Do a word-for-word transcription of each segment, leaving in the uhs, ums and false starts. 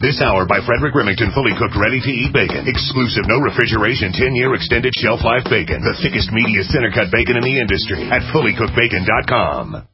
This hour by Frederick Remington, fully cooked, ready-to-eat bacon. Exclusive, no refrigeration, ten-year extended shelf life bacon. The thickest, meatiest, center-cut bacon in the industry at fully cooked bacon dot com.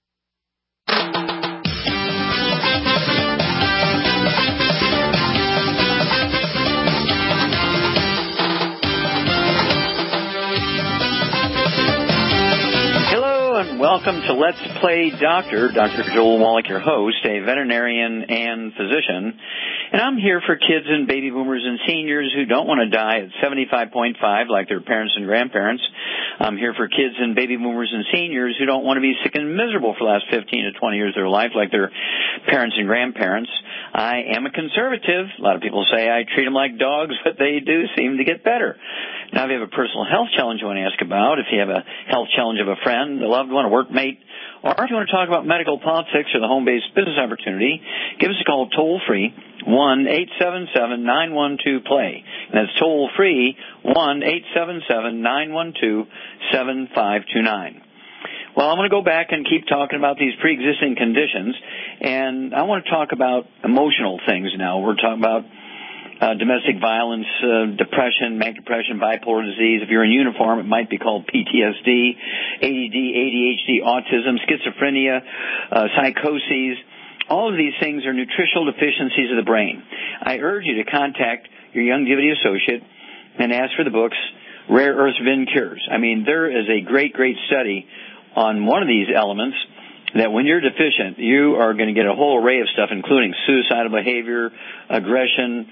Welcome to Let's Play Doctor. Doctor Joel Wallach, your host, a veterinarian and physician. And I'm here for kids and baby boomers and seniors who don't want to die at seventy-five point five like their parents and grandparents. I'm here for kids and baby boomers and seniors who don't want to be sick and miserable for the last fifteen to twenty years of their life like their parents and grandparents. I am a conservative. A lot of people say I treat them like dogs, but they do seem to get better. Now, if you have a personal health challenge you want to ask about, if you have a health challenge of a friend, a loved one, a workmate, or if you want to talk about medical politics or the home-based business opportunity, give us a call toll-free, one eight seven seven, nine one two, play. And that's toll-free, one eight seven seven, nine one two, seven five two nine. Well, I'm going to go back and keep talking about these pre-existing conditions, and I want to talk about emotional things now. We're talking about Uh, domestic violence, uh, depression, manic depression, bipolar disease. If you're in uniform, it might be called P T S D, A D D, A D H D, autism, schizophrenia, uh, psychoses. All of these things are nutritional deficiencies of the brain. I urge you to contact your Youngevity associate and ask for the books, Rare Earths Vin Cures. I mean, there is a great, great study on one of these elements that when you're deficient, you are going to get a whole array of stuff, including suicidal behavior, aggression.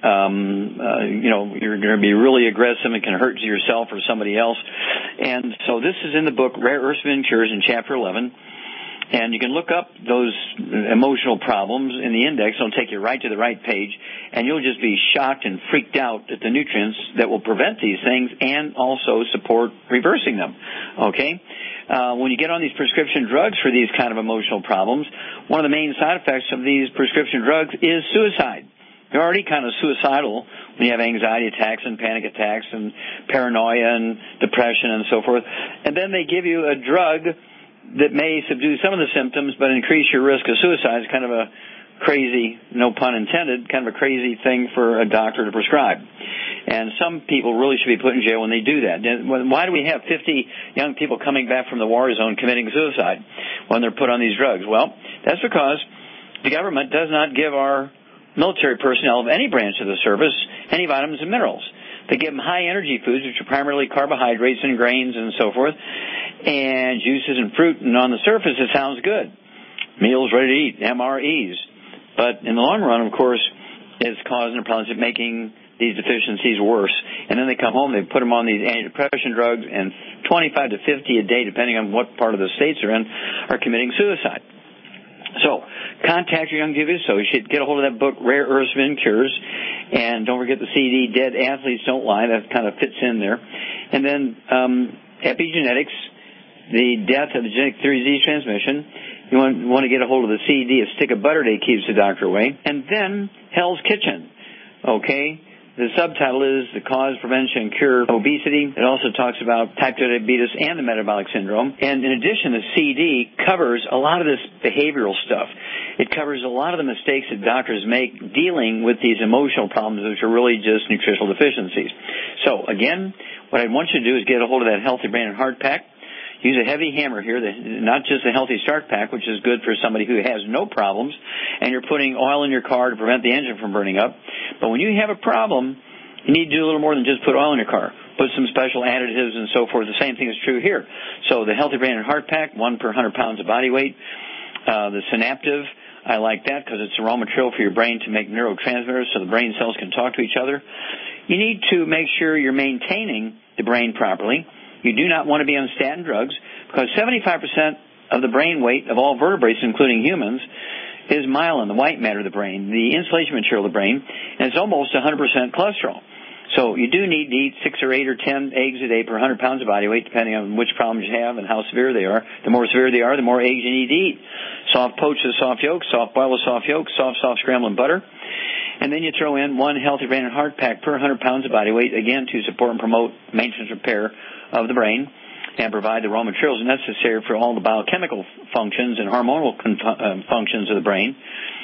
Um, uh, you know, you're going to be really aggressive and can hurt yourself or somebody else. And so this is in the book, Rare Earths Vin Cures, in Chapter eleven. And you can look up those emotional problems in the index. It'll take you right to the right page. And you'll just be shocked and freaked out at the nutrients that will prevent these things and also support reversing them. Okay? Uh, when you get on these prescription drugs for these kind of emotional problems, one of the main side effects of these prescription drugs is suicide. You're already kind of suicidal when you have anxiety attacks and panic attacks and paranoia and depression and so forth. And then they give you a drug that may subdue some of the symptoms but increase your risk of suicide. It's kind of a crazy, no pun intended, kind of a crazy thing for a doctor to prescribe. And some people really should be put in jail when they do that. Why do we have fifty young people coming back from the war zone committing suicide when they're put on these drugs? Well, that's because the government does not give our military personnel of any branch of the service any vitamins and minerals. They give them high-energy foods, which are primarily carbohydrates and grains and so forth, and juices and fruit, and on the surface it sounds good. Meals ready to eat, M R Es. But in the long run, of course, it's causing problems of making these deficiencies worse. And then they come home, they put them on these antidepressant drugs, and twenty-five to fifty a day, depending on what part of the states they're in, are committing suicide. So, contact your Youngevity associate, get a hold of that book, Rare Earths Vin Cures, and don't forget the C D, Dead Athletes Don't Lie. That kind of fits in there. And then um, epigenetics, the death of the genetic theory disease transmission. You want, want to get a hold of the C D, A Stick of Butter Day Keeps the Doctor Away. And then Hell's Kitchen, okay? The subtitle is The Cause, Prevention, and Cure of Obesity. It also talks about type two diabetes and the metabolic syndrome. And in addition, the C D covers a lot of this behavioral stuff. It covers a lot of the mistakes that doctors make dealing with these emotional problems, which are really just nutritional deficiencies. So, again, what I want you to do is get a hold of that Healthy Brain and Heart Pack. Use a heavy hammer here, not just a Healthy Start Pack, which is good for somebody who has no problems, and you're putting oil in your car to prevent the engine from burning up. But when you have a problem, you need to do a little more than just put oil in your car. Put some special additives and so forth. The same thing is true here. So the Healthy Brain and Heart Pack, one per one hundred pounds of body weight. Uh, the Synaptive, I like that because it's a raw material for your brain to make neurotransmitters so the brain cells can talk to each other. You need to make sure you're maintaining the brain properly. You do not want to be on statin drugs because seventy-five percent of the brain weight of all vertebrates, including humans, is myelin, the white matter of the brain, the insulation material of the brain, and it's almost one hundred percent cholesterol. So you do need to eat six or eight or ten eggs a day per one hundred pounds of body weight, depending on which problems you have and how severe they are. The more severe they are, the more eggs you need to eat. Soft poach with soft yolk, soft boil with soft yolk, soft, soft scrambled butter. And then you throw in one Healthy Brain and Heart Pack per one hundred pounds of body weight, again, to support and promote maintenance repair of the brain and provide the raw materials necessary for all the biochemical functions and hormonal con- uh, functions of the brain.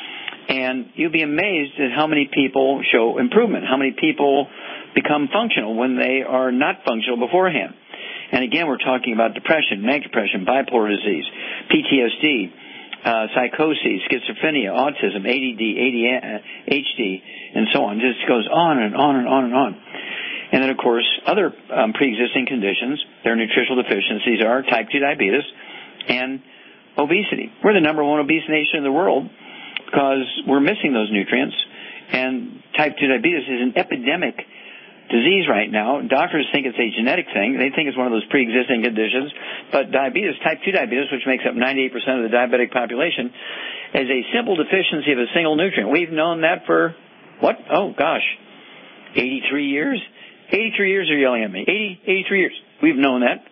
And you'll be amazed at how many people show improvement, how many people become functional when they are not functional beforehand. And again, we're talking about depression, manic depression, bipolar disease, P T S D, uh, psychosis, schizophrenia, autism, A D D, A D H D, and so on. It just goes on and on and on and on. And then, of course, other um, pre-existing conditions, their nutritional deficiencies are type two diabetes and obesity. We're the number one obese nation in the world because we're missing those nutrients. And type two diabetes is an epidemic disease right now. Doctors think it's a genetic thing. They think it's one of those pre-existing conditions. But diabetes, type two diabetes, which makes up ninety-eight percent of the diabetic population, is a simple deficiency of a single nutrient. We've known that for, what? Oh, gosh, eighty-three years? eighty-three years are yelling at me. eighty, eighty-three years. We've known that.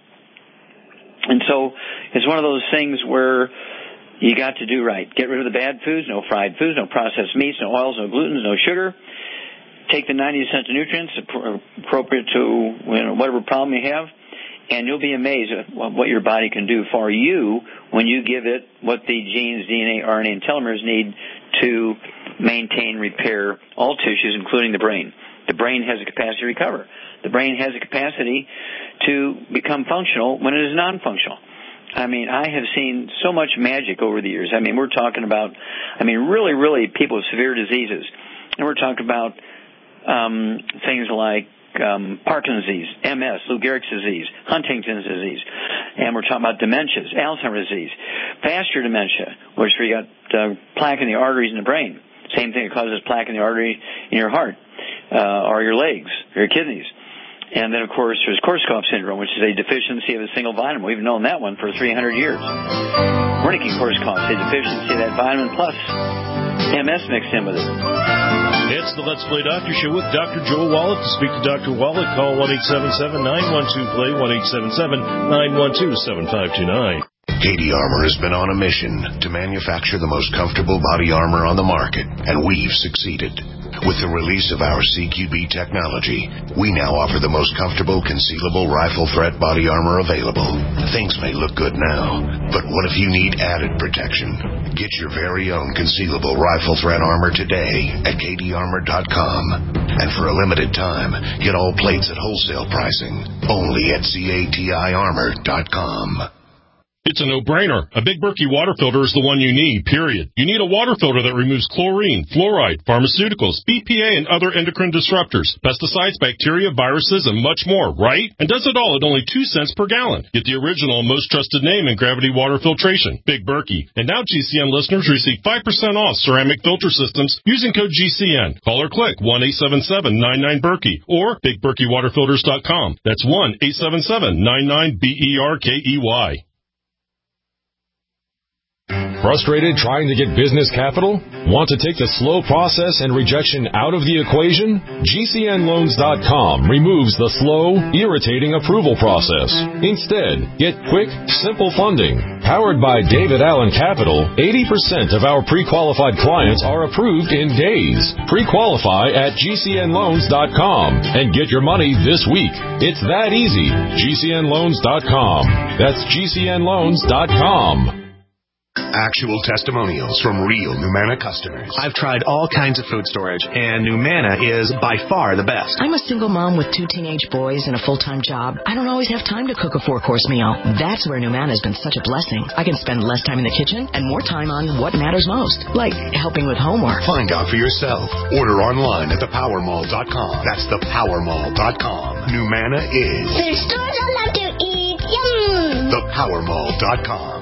And so it's one of those things where you got to do right. Get rid of the bad foods, no fried foods, no processed meats, no oils, no glutens, no sugar. Take the ninety essential nutrients appropriate to you know, whatever problem you have, and you'll be amazed at what your body can do for you when you give it what the genes, D N A, R N A, and telomeres need to maintain, repair all tissues, including the brain. The brain has a capacity to recover. The brain has a capacity to become functional when it is non-functional. I mean, I have seen so much magic over the years. I mean, we're talking about, I mean, really, really people with severe diseases. And we're talking about um, things like um, Parkinson's disease, M S, Lou Gehrig's disease, Huntington's disease. And we're talking about dementias, Alzheimer's disease, vascular dementia, which we got uh, plaque in the arteries in the brain. Same thing that causes plaque in the artery in your heart uh, or your legs or your kidneys. And then, of course, there's Korsakoff syndrome, which is a deficiency of a single vitamin. We've known that one for three hundred years. Wernicke-Korsakoff, a deficiency of that vitamin plus M S mixed in with it. It's the Let's Play Doctor Show with Doctor Joel Wallach. To speak to Doctor Wallach, call one eight seven seven, nine one two, play, one eight seven seven, nine one two, seven five two nine. K D Armor has been on a mission to manufacture the most comfortable body armor on the market, and we've succeeded. With the release of our C Q B technology, we now offer the most comfortable concealable rifle threat body armor available. Things may look good now, but what if you need added protection? Get your very own concealable rifle threat armor today at K D armor dot com. And for a limited time, get all plates at wholesale pricing, only at C A T I armor dot com. It's a no-brainer. A Big Berkey water filter is the one you need, period. You need a water filter that removes chlorine, fluoride, pharmaceuticals, B P A, and other endocrine disruptors, pesticides, bacteria, viruses, and much more, right? And does it all at only two cents per gallon. Get the original, most trusted name in gravity water filtration, Big Berkey. And now G C N listeners receive five percent off ceramic filter systems using code G C N. Call or click one eight seven seven, nine nine, Berkey or big berkey water filters dot com. That's one eight seven seven, nine nine, B E R K E Y. Frustrated trying to get business capital? Want to take the slow process and rejection out of the equation? G C N loans dot com removes the slow, irritating approval process. Instead, get quick, simple funding. Powered by David Allen Capital, eighty percent of our pre-qualified clients are approved in days. Pre-qualify at G C N loans dot com and get your money this week. It's that easy. G C N loans dot com. That's G C N loans dot com. Actual testimonials from real Numana customers. I've tried all kinds of food storage, and Numana is by far the best. I'm a single mom with two teenage boys and a full-time job. I don't always have time to cook a four-course meal. That's where Numana has been such a blessing. I can spend less time in the kitchen and more time on what matters most, like helping with homework. Find out for yourself. Order online at the power mall dot com. That's the power mall dot com. Numana is the stores I love to eat. Yum! the power mall dot com.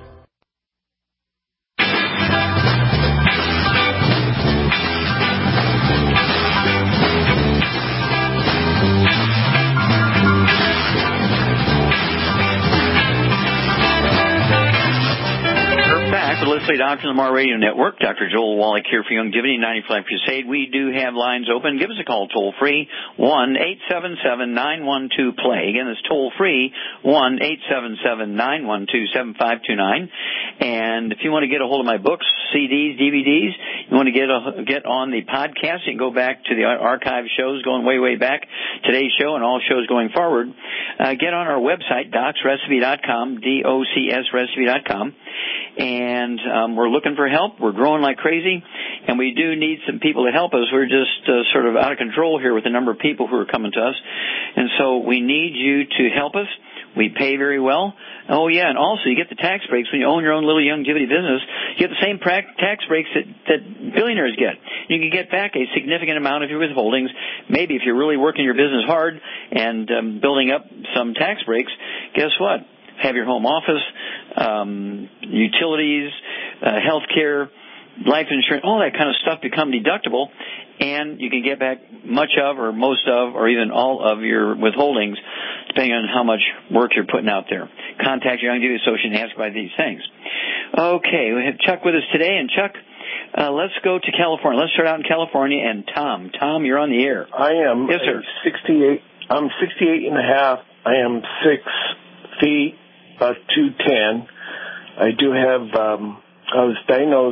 Let's Play Doctor on the Mar Radio Network. Doctor Joel Wallach here for Youngevity ninety-five Crusade. We do have lines open. Give us a call toll free, one eight seven seven, nine one two, play. Again, it's toll free, one eight seven seven, nine one two, seven five two nine. And if you want to get a hold of my books, C Ds, D V Ds, you want to get a, get on the podcast, you can go back to the archive shows going way, way back, today's show and all shows going forward. Uh, get on our website, docs recipe dot com, D O C S recipe dot com. and um, we're looking for help. We're growing like crazy, and we do need some people to help us. We're just uh, sort of out of control here with the number of people who are coming to us, and so we need you to help us. We pay very well. Oh, yeah, and also you get the tax breaks when you own your own little longevity business. You get the same pra- tax breaks that, that billionaires get. You can get back a significant amount of your withholdings. Maybe if you're really working your business hard and um, building up some tax breaks, guess what? Have your home office, um, utilities, uh, health care, life insurance, all that kind of stuff become deductible, and you can get back much of or most of or even all of your withholdings depending on how much work you're putting out there. Contact your Longevity Associate and ask about these things. Okay, we have Chuck with us today, and Chuck, uh, let's go to California. Let's start out in California, and Tom. Tom, you're on the air. I am. Yes, sir. sixty-eight. I'm sixty-eight and a half. I am six feet, about two ten. I do have, um, I was diagnosed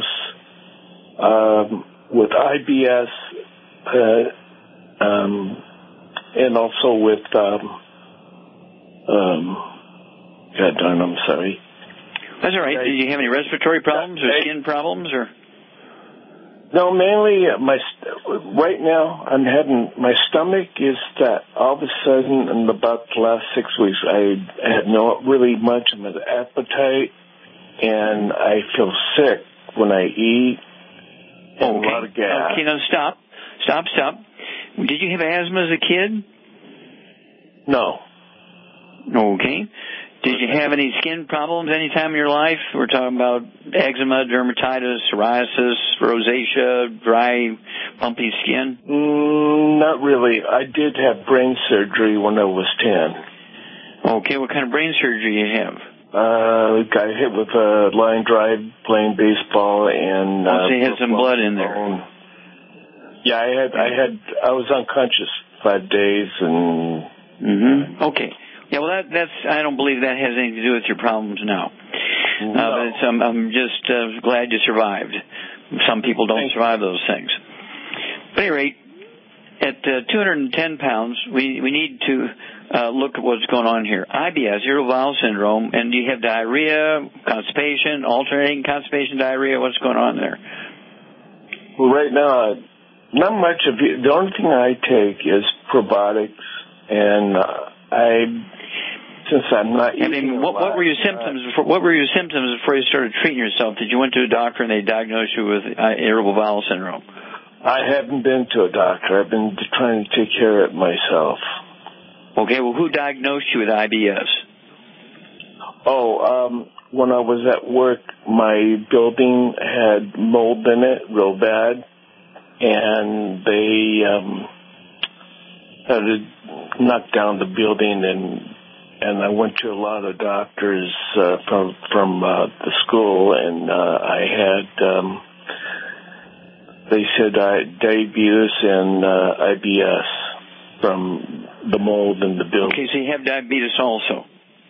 um, with I B S uh, um, and also with, um, um, God darn, I'm sorry. That's all right. I, Did you have any respiratory problems or I, skin problems? Or No, mainly my right now I'm having, my stomach is that all of a sudden in about the last six weeks I had no really much of an appetite, and I feel sick when I eat. And okay. A lot of gas. Okay, now stop, stop, stop. Did you have asthma as a kid? No. Okay. Did you have any skin problems any time in your life? We're talking about eczema, dermatitis, psoriasis, rosacea, dry, bumpy skin? Mm, not really. I did have brain surgery when I was ten. Okay, what kind of brain surgery do you have? Uh, got hit with a line drive playing baseball, and uh, so you had some blood in there. Bone. Yeah, I had. I had. I was unconscious five days, and. Mm-hmm. Okay. Yeah, well, that, that's. I don't believe that has anything to do with your problems now. No. Uh, but it's, um, I'm just uh, glad you survived. Some people don't Thank survive you. those things. But at any rate, at uh, two hundred ten pounds, we we need to uh, look at what's going on here. I B S, irritable bowel syndrome, and do you have diarrhea, constipation, alternating constipation, diarrhea? What's going on there? Well, right now, not much of it. The only thing I take is probiotics, and uh, I, since I'm not I eating mean, a what, lot, what were your symptoms? Uh, what were your symptoms before you started treating yourself? Did you went to a doctor and they diagnosed you with uh, irritable bowel syndrome? I haven't been to a doctor. I've been trying to take care of it myself. Okay, well, who diagnosed you with I B S? Oh, um, when I was at work, my building had mold in it real bad, and they um, had to knock down the building, and and I went to a lot of doctors uh, from from uh, the school, and uh, I had. Um, They said I had diabetes and uh, I B S from the mold in the building. Okay, so you have diabetes also?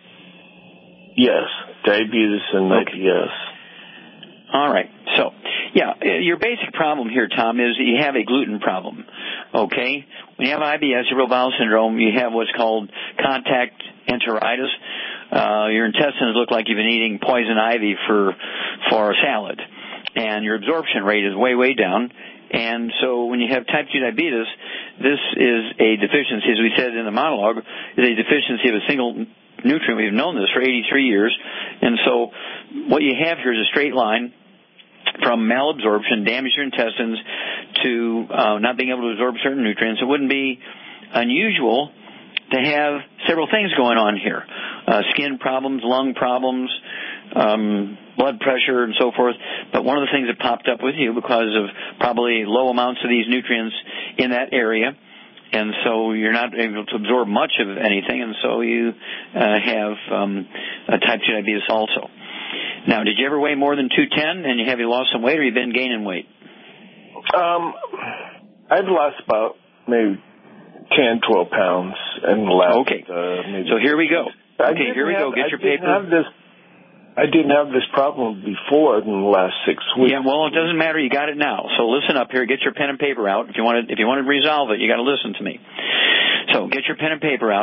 Yes, diabetes and okay. I B S. All right. So, yeah, your basic problem here, Tom, is that you have a gluten problem. Okay? When you have I B S, irritable bowel syndrome, you have what's called contact enteritis. Uh, your intestines look like you've been eating poison ivy for for a salad. And your absorption rate is way, way down. And so when you have type two diabetes, this is a deficiency, as we said in the monologue, is a deficiency of a single nutrient. We've known this for eighty-three years. And so what you have here is a straight line from malabsorption, damage your intestines, to uh, not being able to absorb certain nutrients. It wouldn't be unusual to have several things going on here. Uh, skin problems, lung problems, um, blood pressure, and so forth. But one of the things that popped up with you because of probably low amounts of these nutrients in that area, and so you're not able to absorb much of anything, and so you uh, have um, a type two diabetes also. Now, did you ever weigh more than two ten, and have you lost some weight, or have you been gaining weight? Um, I've lost about maybe ten, twelve pounds in the last. Okay. Uh, maybe so here we go. Okay, here we have, go. Get I your didn't paper. Have this, I didn't have this problem before in the last six weeks. Yeah, well, it doesn't matter. You got it now. So listen up here. Get your pen and paper out. If you want to, if you want to resolve it, you got to listen to me. So get your pen and paper out.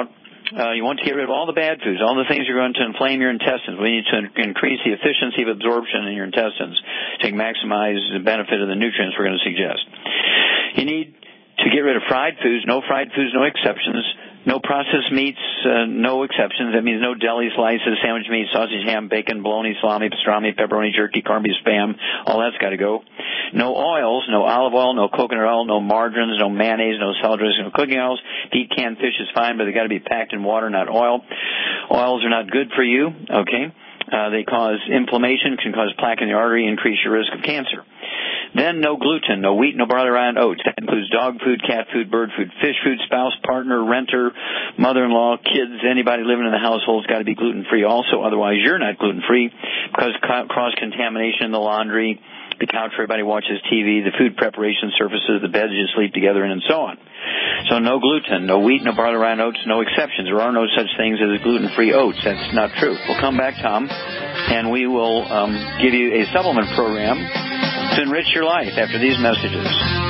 Uh, you want to get rid of all the bad foods, all the things that are going to inflame your intestines. We need to increase the efficiency of absorption in your intestines to maximize the benefit of the nutrients we're going to suggest. You need to get rid of fried foods, no fried foods, no exceptions. No processed meats, uh, no exceptions. That means no deli slices, sandwich meat, sausage, ham, bacon, bologna, salami, pastrami, pepperoni, jerky, corned beef, spam. All that's got to go. No oils, no olive oil, no coconut oil, no margarines, no mayonnaise, no salad dressing, no cooking oils. To eat canned fish is fine, but they got to be packed in water, not oil. Oils are not good for you, okay? Uh, they cause inflammation, can cause plaque in the artery, increase your risk of cancer. Then no gluten, no wheat, no barley, rye, and oats. That includes dog food, cat food, bird food, fish food, spouse, partner, renter, mother-in-law, kids, anybody living in the household's got to be gluten-free also. Otherwise, you're not gluten-free because cross-contamination in the laundry, the couch where everybody watches T V, the food preparation surfaces, the beds you sleep together in, and so on. So no gluten, no wheat, no barley, rye, and oats, no exceptions. There are no such things as gluten-free oats. That's not true. We'll come back, Tom, and we will um, give you a supplement program to enrich your life after these messages.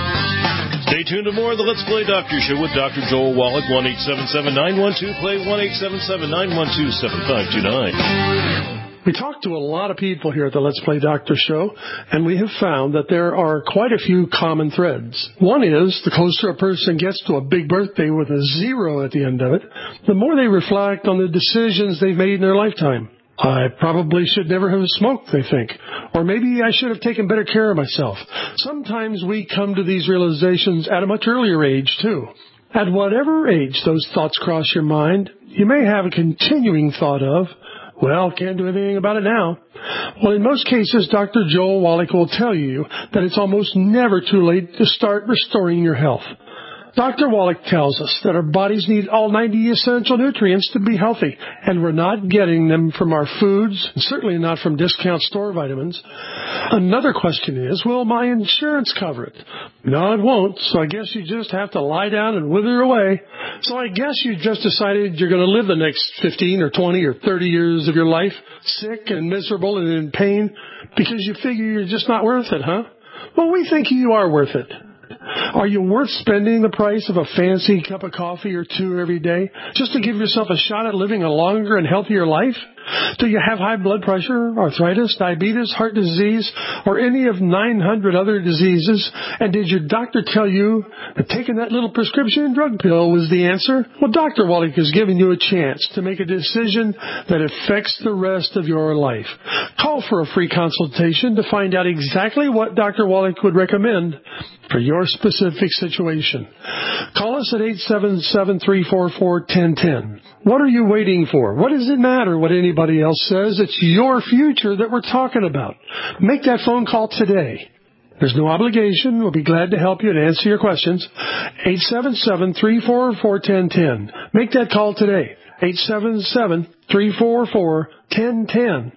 Stay tuned to more of the Let's Play Doctor Show with Doctor Joel Wallach, one eight seven seven, nine one two, play, one eight seven seven, nine one two, seven five two nine. We talk to a lot of people here at the Let's Play Doctor Show, and we have found that there are quite a few common threads. One is, the closer a person gets to a big birthday with a zero at the end of it, the more they reflect on the decisions they've made in their lifetime. I probably should never have smoked, they think. Or maybe I should have taken better care of myself. Sometimes we come to these realizations at a much earlier age, too. At whatever age those thoughts cross your mind, you may have a continuing thought of, well, can't do anything about it now. Well, in most cases, Doctor Joel Wallach will tell you that it's almost never too late to start restoring your health. Doctor Wallach tells us that our bodies need all ninety essential nutrients to be healthy, and we're not getting them from our foods, and certainly not from discount store vitamins. Another question is, will my insurance cover it? No, it won't, so I guess you just have to lie down and wither away. So I guess you just decided you're going to live the next fifteen or twenty or thirty years of your life sick and miserable and in pain because you figure you're just not worth it, huh? Well, we think you are worth it. Are you worth spending the price of a fancy cup of coffee or two every day just to give yourself a shot at living a longer and healthier life? Do you have high blood pressure, arthritis, diabetes, heart disease, or any of nine hundred other diseases? And did your doctor tell you that taking that little prescription drug pill was the answer? Well, Doctor Wallach is giving you a chance to make a decision that affects the rest of your life. Call for a free consultation to find out exactly what Doctor Wallach would recommend for your specific situation. Call us at eight seven seven, three four four, one zero one zero. What are you waiting for? What does it matter what anybody else says? It's your future that we're talking about. Make that phone call today. There's no obligation. We'll be glad to help you and answer your questions. eight seven seven, three four four, one zero one zero. Make that call today. eight seven seven, three four four, one zero one zero.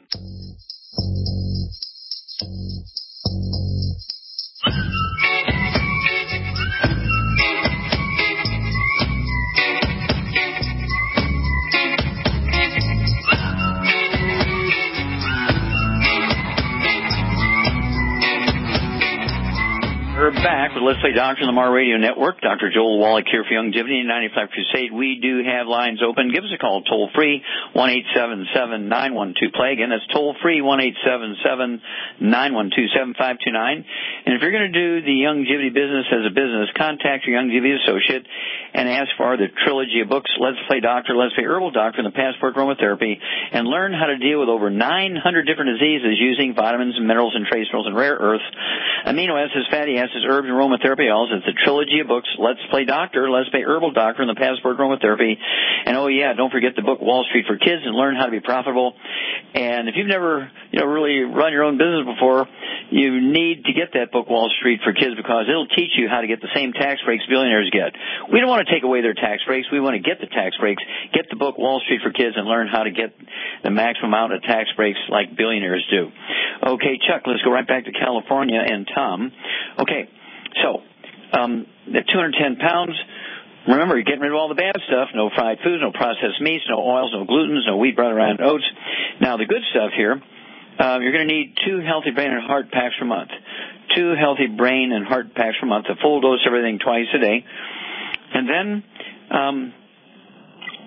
We're back with Let's Play Doctor on the Mar Radio Network. Doctor Joel Wallach here for Youngevity and ninety-five Crusade. We do have lines open. Give us a call toll free, one eight seven seven, nine one two, play. Again, that's toll free, one eight seven seven, nine one two, seven five two nine. And if you're going to do the Youngevity business as a business, contact your Youngevity associate and ask for the trilogy of books, Let's Play Doctor, Let's Play Herbal Doctor, and the Passport Aromatherapy, and learn how to deal with over nine hundred different diseases using vitamins and minerals and trace minerals and rare earths, amino acids, fatty acids, herbs, and aromatherapy oils. It's a trilogy of books, Let's Play Doctor, Let's Play Herbal Doctor, and the Passport Aromatherapy. And oh yeah, don't forget the book Wall Street for Kids and learn how to be profitable. And if you've never, you know, really run your own business before, you need to get that book Wall Street for Kids because it'll teach you how to get the same tax breaks billionaires get. We don't want to take away their tax breaks. We want to get the tax breaks. Get the book Wall Street for Kids and learn how to get the maximum amount of tax breaks like billionaires do. Okay, Chuck, let's go right back to California and Tom. Okay, so um, at two hundred ten pounds, remember, you're getting rid of all the bad stuff. No fried foods, no processed meats, no oils, no glutens, no wheat, bread, and oats. Now, the good stuff here, uh, you're going to need two healthy brain and heart packs per month. Two healthy brain and heart packs per month, a full dose of everything twice a day. And then um,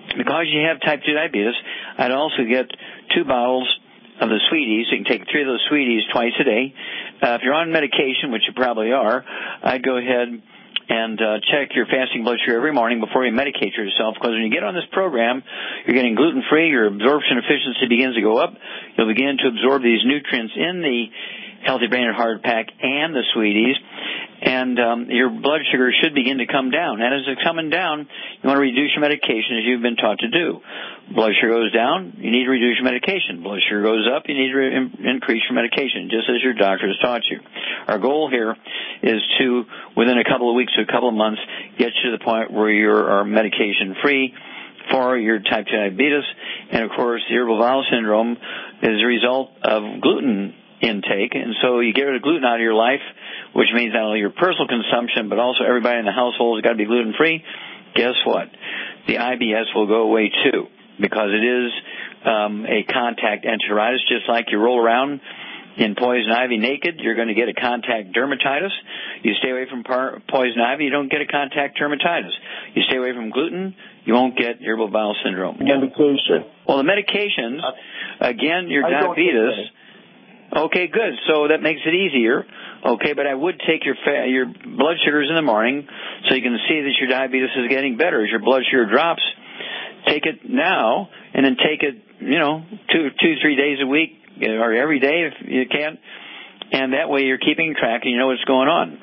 because you have type two diabetes, I'd also get two bottles of the Sweeties. You can take three of those Sweeties twice a day. Uh, if you're on medication, which you probably are, I'd go ahead and uh, check your fasting blood sugar every morning before you medicate yourself, because when you get on this program, you're getting gluten-free, your absorption efficiency begins to go up. You'll begin to absorb these nutrients in the Healthy Brain and Heart Pack and the Sweeties, and um, your blood sugar should begin to come down. And as it's coming down, you want to reduce your medication as you've been taught to do. Blood sugar goes down, you need to reduce your medication. Blood sugar goes up, you need to re- increase your medication, just as your doctor has taught you. Our goal here is to, within a couple of weeks to a couple of months, get you to the point where you are medication-free for your type two diabetes. And, of course, the irritable bowel syndrome is a result of gluten intake, and so you get rid of gluten out of your life, which means not only your personal consumption, but also everybody in the household has got to be gluten-free. Guess what? The I B S will go away, too, because it is um, a contact enteritis. Just like you roll around in poison ivy naked, you're going to get a contact dermatitis. You stay away from par- poison ivy, you don't get a contact dermatitis. You stay away from gluten, you won't get irritable bowel syndrome. Medication. Well, the medications, again, your diabetes. Okay, good. So that makes it easier. Okay, but I would take your fa- your blood sugars in the morning so you can see that your diabetes is getting better. As your blood sugar drops, take it now and then take it, you know, two, two, three days a week or every day if you can. And that way you're keeping track and you know what's going on.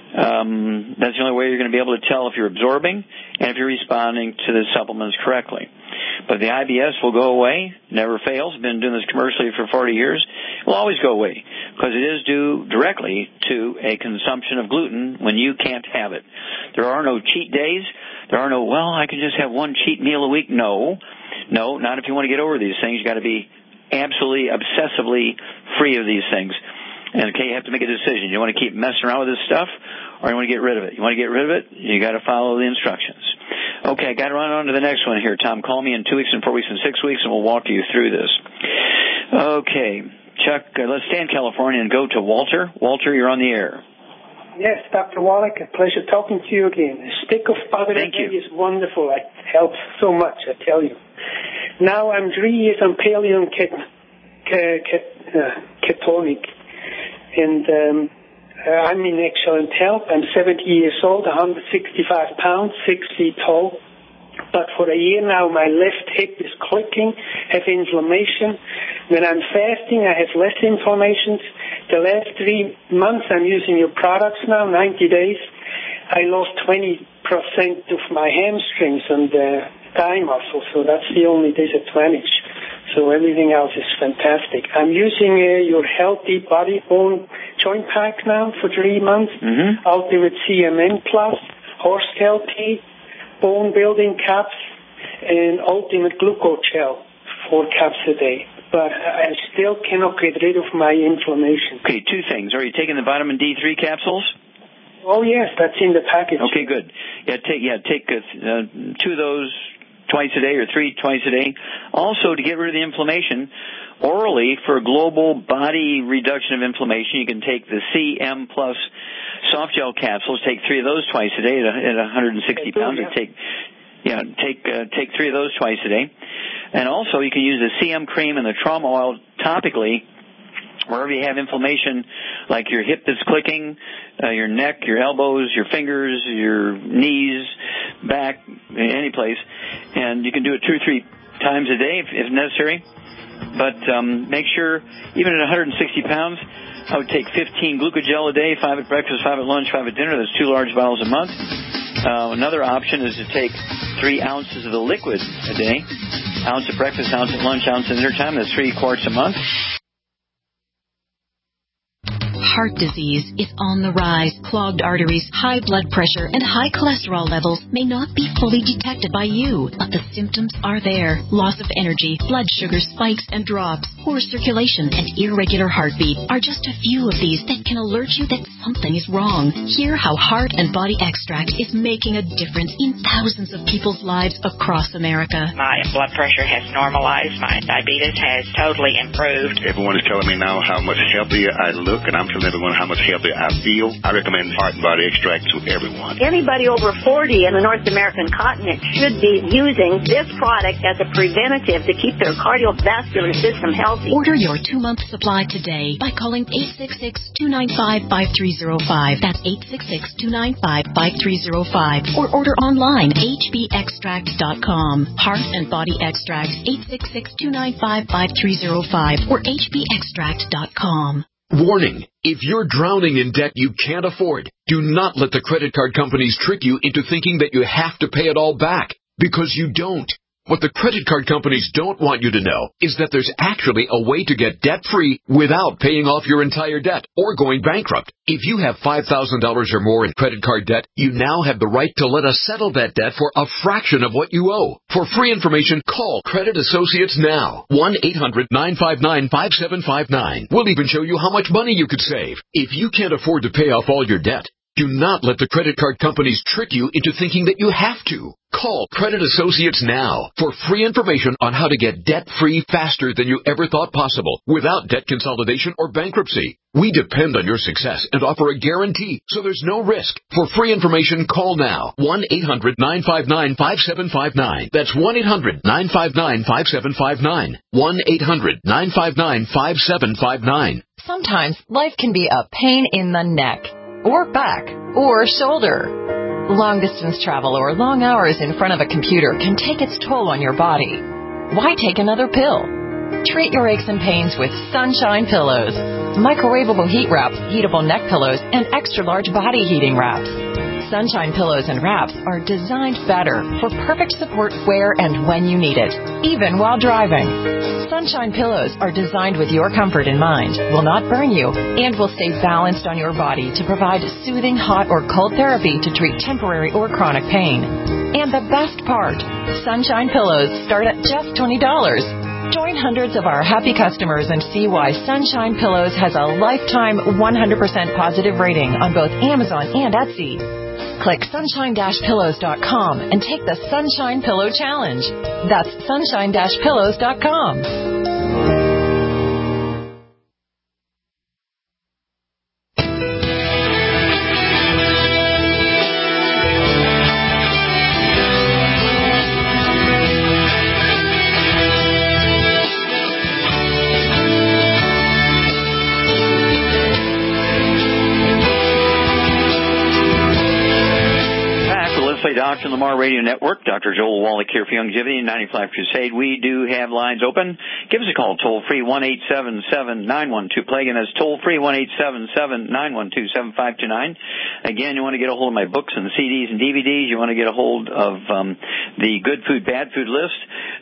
Um, that's the only way you're going to be able to tell if you're absorbing and if you're responding to the supplements correctly. But the I B S will go away, never fails. Been doing this commercially for forty years. It will always go away because it is due directly to a consumption of gluten when you can't have it. There are no cheat days. There are no, well, I can just have one cheat meal a week. No, no, not if you want to get over these things. You've got to be absolutely, obsessively free of these things. And, okay, you have to make a decision. You want to keep messing around with this stuff, or you want to get rid of it? You want to get rid of it, you got to follow the instructions. Okay, got to run on to the next one here. Tom, call me in two weeks and four weeks and six weeks, and we'll walk you through this. Okay, Chuck, uh, let's stay in California and go to Walter. Walter, you're on the air. Yes, Doctor Wallach, a pleasure talking to you again. A stick of butter a day is wonderful. It helps so much, I tell you. Now I'm three years on paleo and ket- ket- uh, ketonic. And um, uh, I'm in excellent health. I'm seventy years old, one hundred sixty-five pounds, six feet tall. But for a year now, my left hip is clicking, have inflammation. When I'm fasting, I have less inflammations. The last three months, I'm using your products now, ninety days. I lost twenty percent of my hamstrings and uh, thigh muscle, so that's the only disadvantage. So everything else is fantastic. I'm using uh, your Healthy Body Bone Joint Pack now for three months. Mm-hmm. Ultimate C M N Plus, Horsetail Tea, Bone Building Caps, and Ultimate Glucose Gel, four caps a day. But I still cannot get rid of my inflammation. Okay, two things. Are you taking the vitamin D three capsules? Oh, yes, that's in the package. Okay, good. Yeah, take, yeah, take uh, two of those twice a day or three twice a day. Also, to get rid of the inflammation, orally for global body reduction of inflammation, you can take the C M Plus soft gel capsules. Take three of those twice a day at, at one hundred sixty pounds. Yeah. Take, yeah, take uh, take three of those twice a day. And also, you can use the C M cream and the trauma oil topically wherever you have inflammation, like your hip that's clicking, uh, your neck, your elbows, your fingers, your knees, back, any place. And you can do it two or three times a day if, if necessary. But um, make sure, even at one hundred sixty pounds, I would take fifteen glucogel a day, five at breakfast, five at lunch, five at dinner. That's two large bottles a month. Uh, another option is to take three ounces of the liquid a day, ounce at breakfast, ounce at lunch, ounce at dinner time. That's three quarts a month. Heart disease is on the rise. Clogged arteries, high blood pressure, and high cholesterol levels may not be fully detected by you, but the symptoms are there. Loss of energy, blood sugar spikes and drops, poor circulation, and irregular heartbeat are just a few of these that can alert you that something is wrong. Hear how Heart and Body Extract is making a difference in thousands of people's lives across America. My blood pressure has normalized. My diabetes has totally improved. Everyone is telling me now how much healthier I look, and I'm telling telling everyone how much healthier I feel, I recommend Heart and Body Extract to everyone. Anybody over forty in the North American continent should be using this product as a preventative to keep their cardiovascular system healthy. Order your two-month supply today by calling eight six six, two nine five, five three zero five. That's eight six six, two nine five, five three zero five. Or order online, h b extract dot com. Heart and Body Extract, eight six six, two nine five, five three zero five or h b extract dot com. Warning, if you're drowning in debt you can't afford, do not let the credit card companies trick you into thinking that you have to pay it all back, because you don't. What the credit card companies don't want you to know is that there's actually a way to get debt-free without paying off your entire debt or going bankrupt. If you have five thousand dollars or more in credit card debt, you now have the right to let us settle that debt for a fraction of what you owe. For free information, call Credit Associates now. one eight hundred, nine five nine, five seven five nine. We'll even show you how much money you could save. If you can't afford to pay off all your debt, do not let the credit card companies trick you into thinking that you have to. Call Credit Associates now for free information on how to get debt-free faster than you ever thought possible without debt consolidation or bankruptcy. We depend on your success and offer a guarantee, so there's no risk. For free information, call now. one eight hundred, nine five nine, five seven five nine. That's one eight hundred, nine five nine, five seven five nine. one eight hundred, nine five nine, five seven five nine. Sometimes life can be a pain in the neck, or back, or shoulder. Long-distance travel or long hours in front of a computer can take its toll on your body. Why take another pill? Treat your aches and pains with Sunshine Pillows. Microwavable heat wraps, heatable neck pillows, and extra-large body heating wraps. Sunshine Pillows and wraps are designed better for perfect support where and when you need it, even while driving. Sunshine Pillows are designed with your comfort in mind, will not burn you, and will stay balanced on your body to provide soothing hot or cold therapy to treat temporary or chronic pain. And the best part, Sunshine Pillows start at just twenty dollars. Join hundreds of our happy customers and see why Sunshine Pillows has a lifetime one hundred percent positive rating on both Amazon and Etsy. Click sunshine dash pillows dot com and take the Sunshine Pillow Challenge. That's sunshine dash pillows dot com. Doctor Lamar Radio Network, Doctor Joel Wallach here for Youngevity, ninety-five Crusade. We do have lines open. Give us a call, toll free, one eight seven seven, nine one two, plague, and that's toll free, one eight seven seven, nine one two, seven five two nine. Again, you want to get a hold of my books and C Ds and D V Ds. You want to get a hold of um, the Good Food, Bad Food list.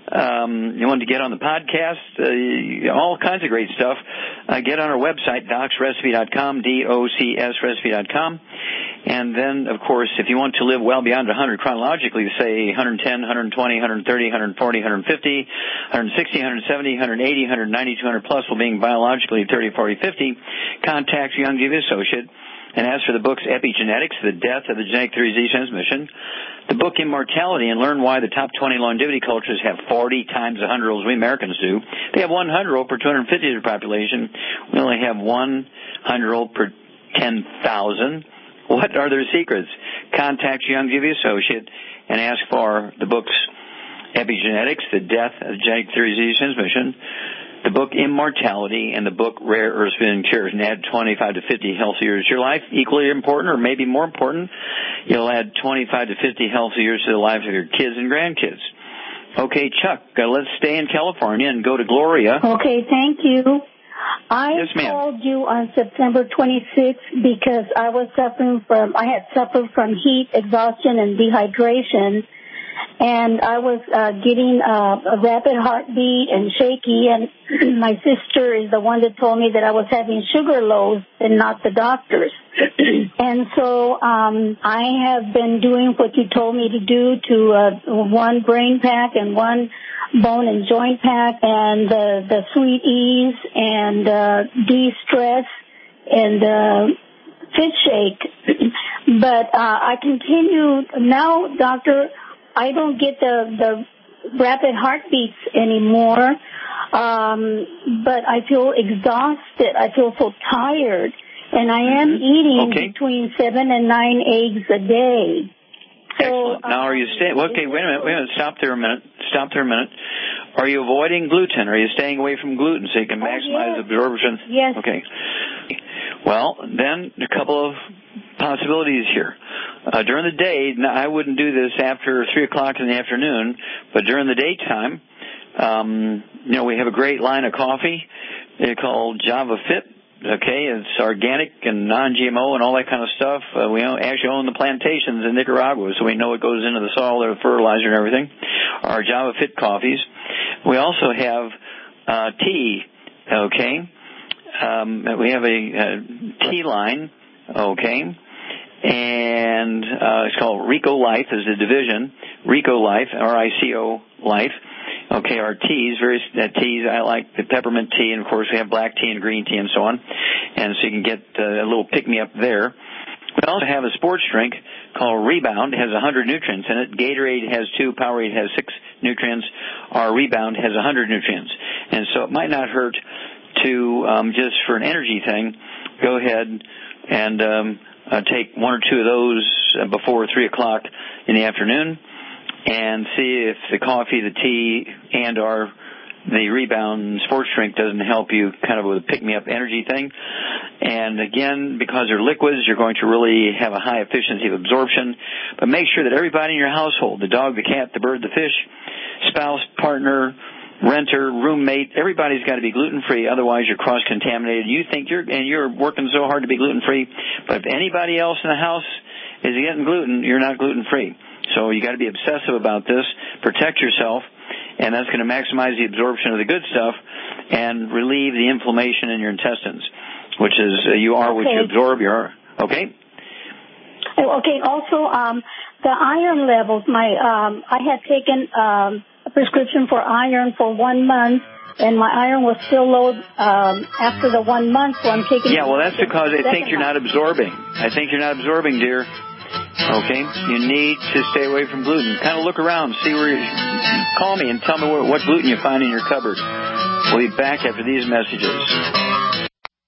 Um, you want to get on the podcast, uh, all kinds of great stuff. Uh, get on our website, docs recipe dot com, D O C S recipe dot com. And then, of course, if you want to live well beyond one hundred chronologically, say one ten, one twenty, one thirty, one forty, one fifty, one sixty, one seventy, one eighty, one ninety, two hundred plus, while being biologically thirty, forty, fifty, contact your Youngevity associate. And as for the books Epigenetics, The Death of the Genetic Theory of Disease Transmission, the book Immortality, and learn why the top twenty longevity cultures have forty times the hundred-year-olds we Americans do. They have one hundred-year-old per two hundred fifty of their population. We only have one hundred-year-old per ten thousand. What are their secrets? Contact your Youngevity associate and ask for the books Epigenetics, The Death of the Genetic Theory of Disease Transmission, the book Immortality, and the book Rare Earths Forbidden Cures, and add twenty-five to fifty healthy years to your life. Equally important, or maybe more important, you'll add twenty-five to fifty healthy years to the lives of your kids and grandkids. Okay, Chuck, uh, let's stay in California and go to Gloria. Okay, thank you. I yes, ma'am. called you on September twenty-sixth because I was suffering from, I had suffered from heat, exhaustion, and dehydration. And I was uh, getting uh, a rapid heartbeat and shaky, and my sister is the one that told me that I was having sugar lows and not the doctors. And so um, I have been doing what you told me to do to uh, one brain pack and one bone and joint pack, and the, the Sweet Ease and uh, de-stress and uh, Fit Shake. But uh, I continue now, doctor, I don't get the, the rapid heartbeats anymore, um, but I feel exhausted. I feel so tired. And I am eating Okay. between seven and nine eggs a day. So, Excellent. Now, are you staying? Well, okay, wait a minute. Wait a minute. Stop there a minute. Stop there a minute. Are you avoiding gluten? Are you staying away from gluten so you can Oh, maximize yes. absorption? Yes. Okay. Well, then a couple of possibilities here. Uh, during the day, now I wouldn't do this after three o'clock in the afternoon, but during the daytime, um, you know, we have a great line of coffee. They're called Java Fit. Okay, it's organic and non-G M O and all that kind of stuff. Uh, we own, actually own the plantations in Nicaragua, so we know it goes into the soil, the fertilizer and everything. Our Java Fit coffees. We also have uh, tea. Okay, um, we have a, a tea line. Okay, and uh, it's called Rico Life. Is the division Rico Life, R I C O Life. Okay, our teas, various uh, teas. I like the peppermint tea, and of course we have black tea and green tea and so on. And so you can get uh, a little pick-me-up there. We also have a sports drink called Rebound. It has one hundred nutrients in it. Gatorade has two. Powerade has six nutrients. Our Rebound has one hundred nutrients. And so it might not hurt to, um, just for an energy thing, go ahead and um, uh, take one or two of those uh, before three o'clock in the afternoon, and see if the coffee, the tea, and or the Rebound sports drink doesn't help you kind of with a pick-me-up energy thing. And again, because they're liquids, you're going to really have a high efficiency of absorption. But make sure that everybody in your household, the dog, the cat, the bird, the fish, spouse, partner, renter, roommate, everybody's got to be gluten-free. Otherwise, you're cross-contaminated. You think you're, and you're working so hard to be gluten-free, but if anybody else in the house is getting gluten, you're not gluten-free. So you got to be obsessive about this, protect yourself, and that's going to maximize the absorption of the good stuff and relieve the inflammation in your intestines, which is uh, you are what Okay. you absorb. You are okay. Okay. Also, um, the iron levels. My um, I had taken um, a prescription for iron for one month, and my iron was still low um, after the one month. So I'm taking. Yeah, well, that's because I think you're not absorbing. I think you're not absorbing, dear. Okay, you need to stay away from gluten. Kind of look around, see where you call me and tell me what, what gluten you find in your cupboard. We'll be back after these messages.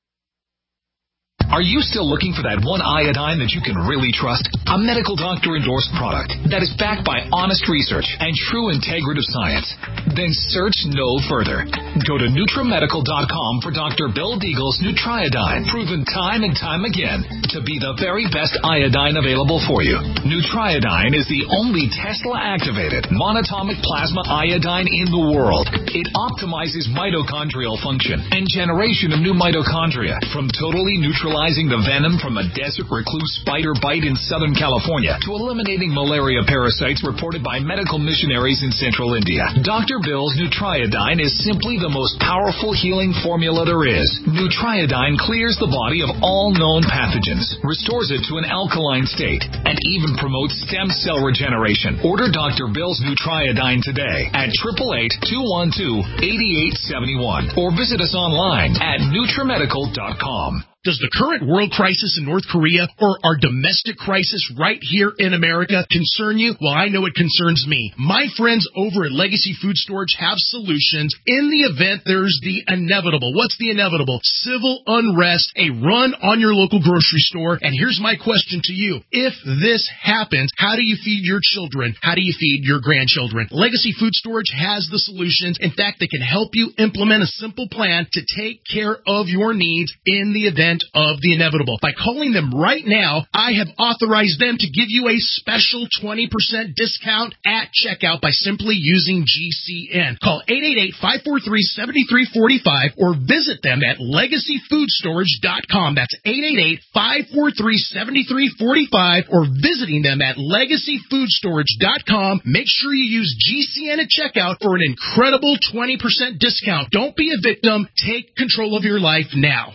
Are you still looking for that one iodine that you can really trust? A medical doctor-endorsed product that is backed by honest research and true integrative science? Then search no further. Go to Nutramedical dot com for Doctor Bill Deagle's Nutriodine, proven time and time again to be the very best iodine available for you. Nutriodine is the only Tesla-activated monatomic plasma iodine in the world. It optimizes mitochondrial function and generation of new mitochondria from totally neutralizing the venom from a desert recluse spider bite in Southern California to eliminating malaria parasites reported by medical missionaries in central India. Doctor Bill's Nutriodine is simply the most powerful healing formula there is. Nutriodine clears the body of all known pathogens, restores it to an alkaline state, and even promotes stem cell regeneration. Order Doctor Bill's Nutriodine today at eight eight eight, two one two, eight eight seven one or visit us online at Nutramedical dot com. Does the current world crisis in North Korea or our domestic crisis right here in America concern you? Well, I know it concerns me. My friends over at Legacy Food Storage have solutions in the event there's the inevitable. What's the inevitable? Civil unrest, a run on your local grocery store. And here's my question to you. If this happens, how do you feed your children? How do you feed your grandchildren? Legacy Food Storage has the solutions. In fact, they can help you implement a simple plan to take care of your needs in the event of the inevitable. By calling them right now, I have authorized them to give you a special twenty percent discount at checkout by simply using G C N. Call eight eight eight, five four three, seven three four five or visit them at legacy food storage dot com. That's eight eight eight, five four three, seven three four five or visiting them at legacy food storage dot com. Make sure you use G C N at checkout for an incredible twenty percent discount. Don't be a victim. Take control of your life now.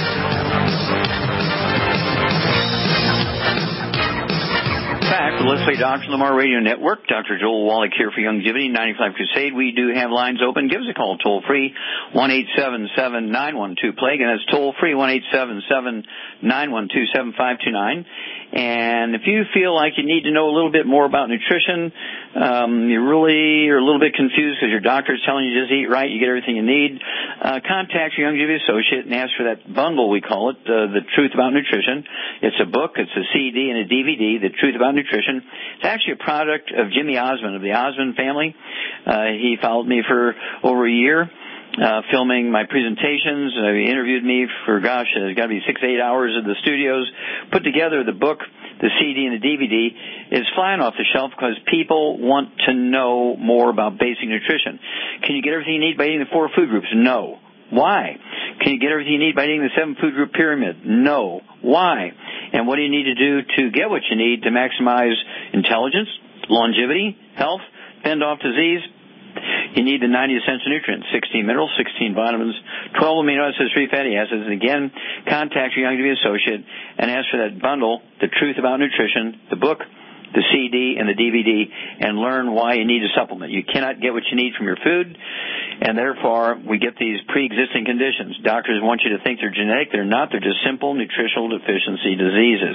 Let's say Doctor Lamar Radio Network. Doctor Joel Wallach here for Youngevity, ninety-five Crusade. We do have lines open. Give us a call toll-free, one eight seven seven, nine one two, plague, and that's toll-free, one eight seven seven, nine one two, seven five two nine. And if you feel like you need to know a little bit more about nutrition, um, you really are a little bit confused because your doctor is telling you just eat right, you get everything you need, uh, contact your Youngevity associate and ask for that bundle, we call it, uh, The Truth About Nutrition. It's a book, it's a C D and a D V D, The Truth About Nutrition. It's actually a product of Jimmy Osmond of the Osmond family. Uh, he followed me for over a year. Uh, filming my presentations. Uh, he interviewed me for, gosh, it's got to be six, eight hours at the studios. Put together the book, the C D and the D V D is flying off the shelf because people want to know more about basic nutrition. Can you get everything you need by eating the four food groups? No. Why? Can you get everything you need by eating the seven food group pyramid? No. Why? And what do you need to do to get what you need to maximize intelligence, longevity, health, fend off disease? You need the ninety essential nutrients, sixteen minerals, sixteen vitamins, twelve amino acids, three fatty acids. And again, contact your Youngevity associate and ask for that bundle, The Truth About Nutrition, the book, the C D, and the D V D, and learn why you need a supplement. You cannot get what you need from your food, and therefore we get these pre-existing conditions. Doctors want you to think they're genetic. They're not. They're just simple nutritional deficiency diseases.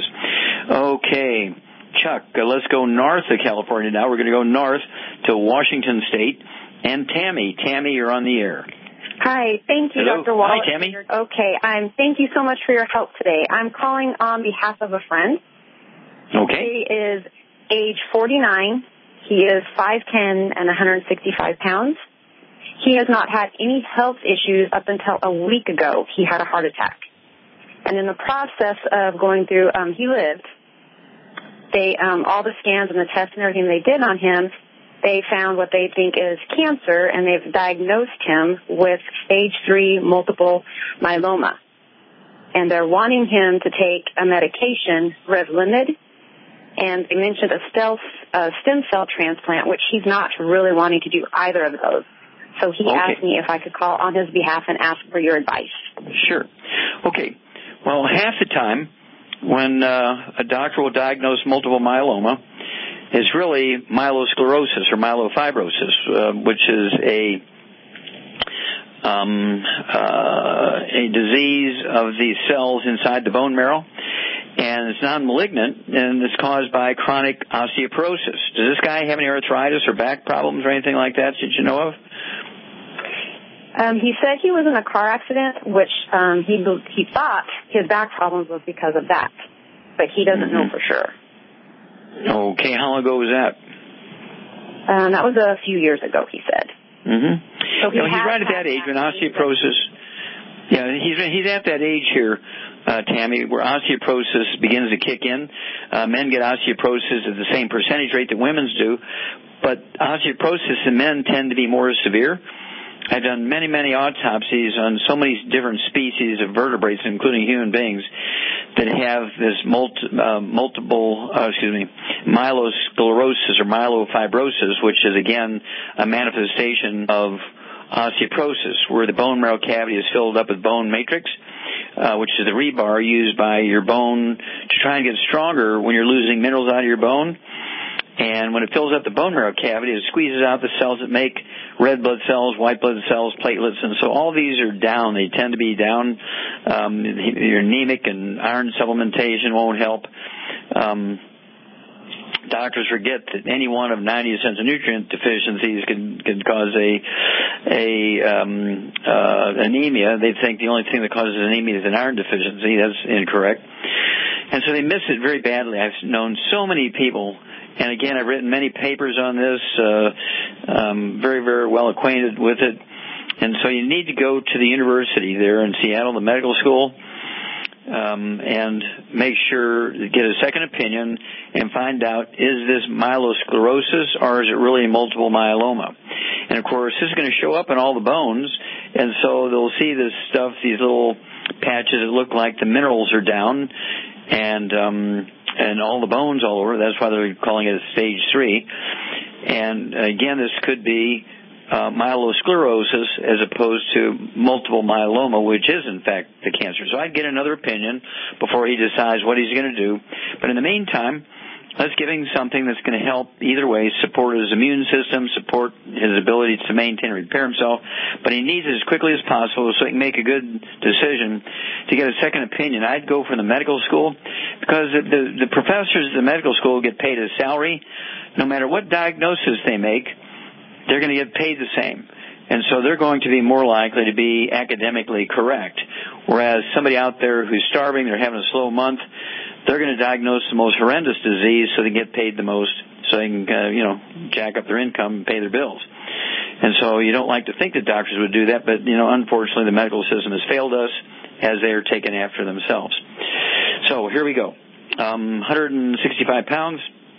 Okay. Chuck, uh, let's go north of California now. We're going to go north to Washington State. And Tammy. Tammy, you're on the air. Hi. Thank you, Hello. Doctor Wallach. Hi, Tammy. Okay. Um, thank you so much for your help today. I'm calling on behalf of a friend. Okay. He is age forty-nine. He is five ten and one hundred sixty-five pounds. He has not had any health issues up until a week ago. He had a heart attack. And in the process of going through, um, he lived. They, um, all the scans and the tests and everything they did on him, they found what they think is cancer, and they've diagnosed him with stage three multiple myeloma. And they're wanting him to take a medication, Revlimid, and they mentioned a stem, uh, stem cell transplant, which he's not really wanting to do either of those. So he okay. asked me if I could call on his behalf and ask for your advice. Sure. Okay. Well, half the time, when uh, a doctor will diagnose multiple myeloma, it's really myelosclerosis or myelofibrosis, uh, which is a um, uh, a disease of the cells inside the bone marrow, and it's non-malignant, and it's caused by chronic osteoporosis. Does this guy have any arthritis or back problems or anything like that that you know of? Um, he said he was in a car accident, which um, he he thought his back problems was because of that, but he doesn't mm-hmm. know for sure. Okay, how long ago was that? Um, that was a few years ago, he said. Mm-hmm. So he you know, he's right at that age when osteoporosis. Yeah, he's he's at that age here, uh, Tammy, where osteoporosis begins to kick in. Uh, men get osteoporosis at the same percentage rate that women's do, but osteoporosis in men tend to be more severe. I've done many, many autopsies on so many different species of vertebrates, including human beings, that have this multi, uh, multiple, uh, excuse me, myelosclerosis or myelofibrosis, which is, again, a manifestation of osteoporosis, where the bone marrow cavity is filled up with bone matrix, uh, which is the rebar used by your bone to try and get stronger when you're losing minerals out of your bone. And when it fills up the bone marrow cavity, it squeezes out the cells that make red blood cells, white blood cells, platelets, and so all these are down. They tend to be down. Um, you're anemic, and iron supplementation won't help. Um, doctors forget that any one of ninety essential nutrient deficiencies can, can cause a a um, uh, anemia. They think the only thing that causes anemia is an iron deficiency. That's incorrect. And so they miss it very badly. I've known so many people. And again, I've written many papers on this, uh, um, very, very well acquainted with it. And so you need to go to the university there in Seattle, the medical school, um, and make sure, get a second opinion and find out, is this myelosclerosis or is it really multiple myeloma? And of course, this is going to show up in all the bones, and so they'll see this stuff, these little patches that look like the minerals are down, and um and all the bones all over. That's why they're calling it a stage three. And again, this could be uh, myelosclerosis as opposed to multiple myeloma, which is in fact the cancer. So I'd get another opinion before he decides what he's going to do. But in the meantime, let's give him something that's going to help either way, support his immune system, support his ability to maintain and repair himself. But he needs it as quickly as possible so he can make a good decision to get a second opinion. I'd go for the medical school because the, the, the professors at the medical school get paid a salary. No matter what diagnosis they make, they're going to get paid the same. And so they're going to be more likely to be academically correct. Whereas somebody out there who's starving, they're having a slow month, they're going to diagnose the most horrendous disease so they can get paid the most, so they can, uh, you know, jack up their income and pay their bills. And so you don't like to think that doctors would do that, but, you know, unfortunately the medical system has failed us as they are taken after themselves. So here we go. Um, one hundred sixty-five pounds.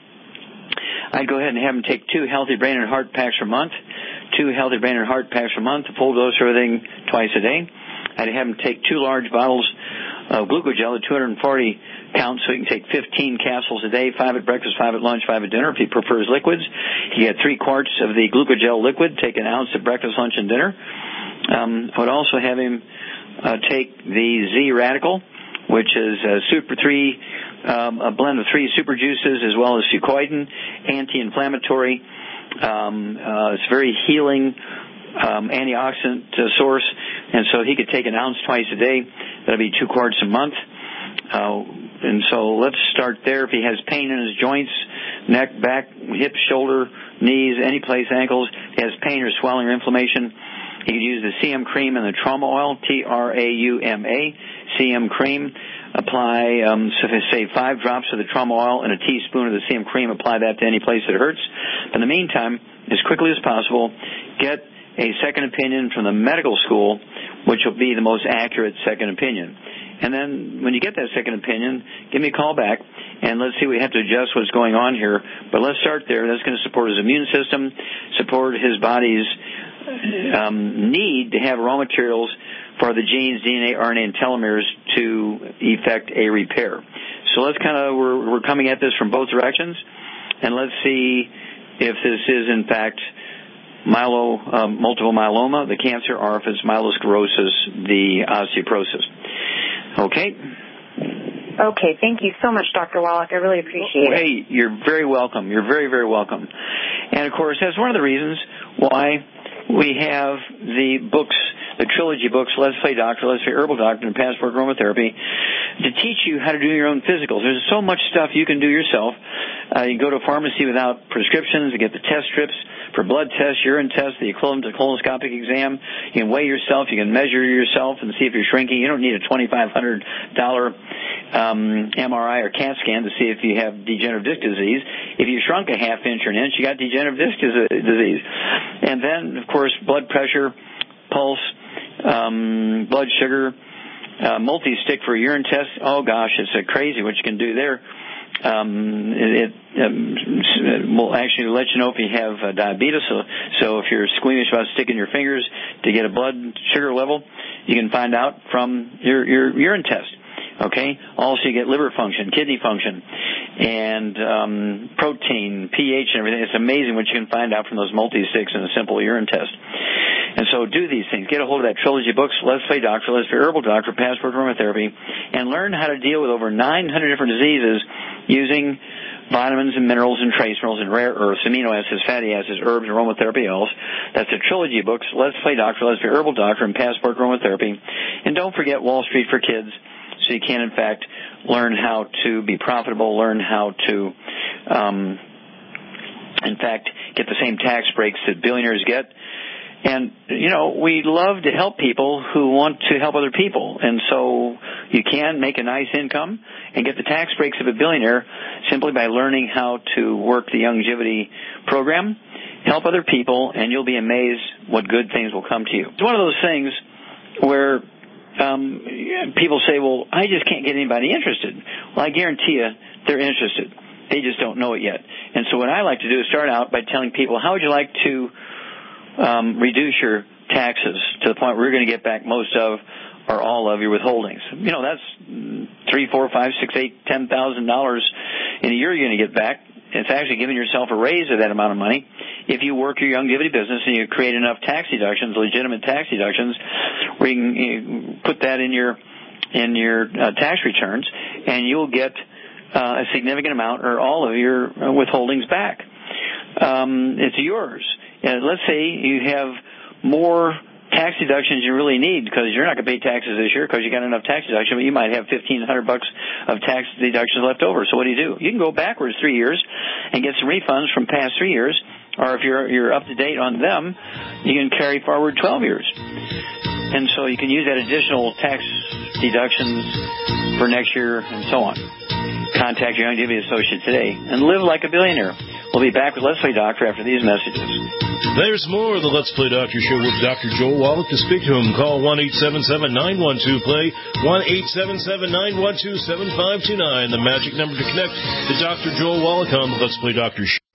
I'd go ahead and have them take two healthy brain and heart packs per month, two healthy brain and heart packs per month, a full dose of everything twice a day. I'd have them take two large bottles of glucogel at two hundred forty counts, so he can take fifteen capsules a day, five at breakfast, five at lunch, five at dinner. If he prefers liquids, he get three quarts of the glucogel liquid, take an ounce at breakfast, lunch, and dinner. Um, I would also have him uh, take the Z Radical, which is a super three, um, a blend of three super juices as well as fucoidan, anti-inflammatory. Um, uh, it's very healing, um, antioxidant uh, source, and so he could take an ounce twice a day. That'll be two quarts a month. Uh, and so let's start there. If he has pain in his joints, neck, back, hips, shoulder, knees, any place, ankles, he has pain or swelling or inflammation, he could use the C M cream and the trauma oil, T R A U M A, C M cream. Apply, um, so say five drops of the trauma oil and a teaspoon of the C M cream. Apply that to any place that hurts. In the meantime, as quickly as possible, get a second opinion from the medical school, which will be the most accurate second opinion. And then when you get that second opinion, give me a call back, and let's see, we have to adjust what's going on here. But let's start there. That's going to support his immune system, support his body's um, need to have raw materials for the genes, D N A, R N A, and telomeres to effect a repair. So let's kind of, we're, we're coming at this from both directions, and let's see if this is, in fact, myelo, um, multiple myeloma, the cancer, or if it's myelosclerosis, the osteoporosis. Okay? Okay, thank you so much, Doctor Wallach. I really appreciate well, it. Hey, you're very welcome. You're very, very welcome. And, of course, that's one of the reasons why we have the books, the trilogy books, Let's Play Doctor, Let's Play Herbal Doctor, and Passport Aromatherapy, to teach you how to do your own physicals. There's so much stuff you can do yourself. Uh, you can go to a pharmacy without prescriptions and get the test strips for blood tests, urine tests, the equivalent to colonoscopic exam. You can weigh yourself. You can measure yourself and see if you're shrinking. You don't need a twenty-five hundred dollars um, M R I or CAT scan to see if you have degenerative disc disease. If you shrunk a half inch or an inch, you got degenerative disc disease. And then, of course, blood pressure, pulse, um, blood sugar, uh, multi-stick for a urine test. Oh, gosh, it's uh, crazy what you can do there. Um, it, it um, will actually let you know if you have uh, diabetes. So, so if you're squeamish about sticking your fingers to get a blood sugar level, you can find out from your, your urine test. Okay. Also, you get liver function, kidney function, and um, protein, pH, and everything. It's amazing what you can find out from those multi-sticks in a simple urine test. And so do these things. Get a hold of that trilogy books, Let's Play Doctor, Let's Play Herbal Doctor, Passport Aromatherapy, and learn how to deal with over nine hundred different diseases using vitamins and minerals and trace minerals and rare earths, amino acids, fatty acids, herbs, and aromatherapy oils. That's the trilogy books, Let's Play Doctor, Let's Play Herbal Doctor, and Passport Aromatherapy. And don't forget Wall Street for Kids, so you can, in fact, learn how to be profitable, learn how to, um, in fact, get the same tax breaks that billionaires get. And, you know, we love to help people who want to help other people. And so you can make a nice income and get the tax breaks of a billionaire simply by learning how to work the longevity program, help other people, and you'll be amazed what good things will come to you. It's one of those things where um, people say, well, I just can't get anybody interested. Well, I guarantee you they're interested. They just don't know it yet. And so what I like to do is start out by telling people, how would you like to Um, reduce your taxes to the point where you're going to get back most of or all of your withholdings? You know, that's three, four, five, six, eight, ten thousand dollars in a year you're going to get back. It's actually giving yourself a raise of that amount of money if you work your longevity business and you create enough tax deductions, legitimate tax deductions, where you can you put that in your in your uh, tax returns, and you'll get uh, a significant amount or all of your withholdings back. Um, it's yours. And let's say you have more tax deductions you really need because you're not going to pay taxes this year because you got enough tax deduction, but you might have fifteen hundred bucks of tax deductions left over. So what do you do? You can go backwards three years and get some refunds from past three years, or if you're you're up to date on them, you can carry forward twelve years. And so you can use that additional tax deductions for next year and so on. Contact your Youngevity associate today and live like a billionaire. We'll be back with Let's Play Doctor after these messages. There's more of the Let's Play Doctor show with Doctor Joel Wallach. To speak to him, call one eight seven seven, nine one two, play, one eight seven seven, nine one two, seven five two nine, the magic number to connect to Doctor Joel Wallach on the Let's Play Doctor show.